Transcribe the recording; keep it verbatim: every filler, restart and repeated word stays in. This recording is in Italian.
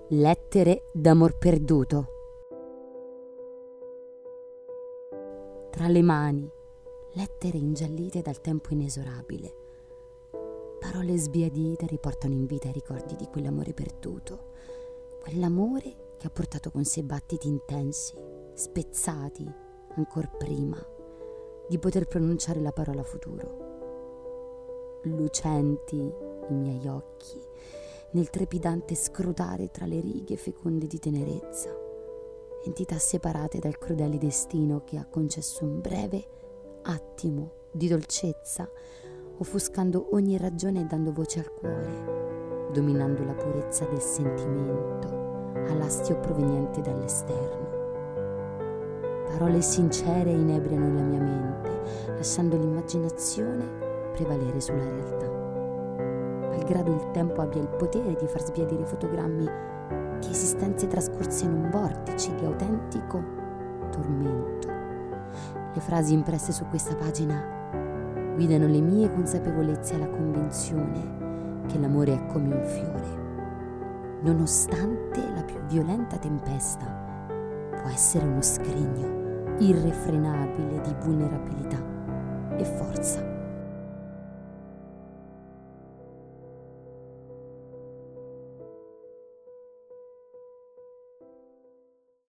Lettere d'amor perduto. Tra le mani, lettere ingiallite dal tempo inesorabile. Parole sbiadite riportano in vita i ricordi di quell'amore perduto. Quell'amore che ha portato con sé battiti intensi, spezzati, ancor prima di poter pronunciare la parola futuro. Lucenti i miei occhi nel trepidante scrutare tra le righe feconde di tenerezza, entità separate dal crudele destino che ha concesso un breve attimo di dolcezza, offuscando ogni ragione e dando voce al cuore, dominando la purezza del sentimento all'astio proveniente dall'esterno. Parole sincere inebriano la mia mente, lasciando l'immaginazione prevalere sulla realtà. Malgrado il tempo abbia il potere di far sbiadire fotogrammi di esistenze trascorse in un vortice di autentico tormento. Le frasi impresse su questa pagina guidano le mie consapevolezze alla convinzione che l'amore è come un fiore. Nonostante la più violenta tempesta, può essere uno scrigno irrefrenabile di vulnerabilità e forza.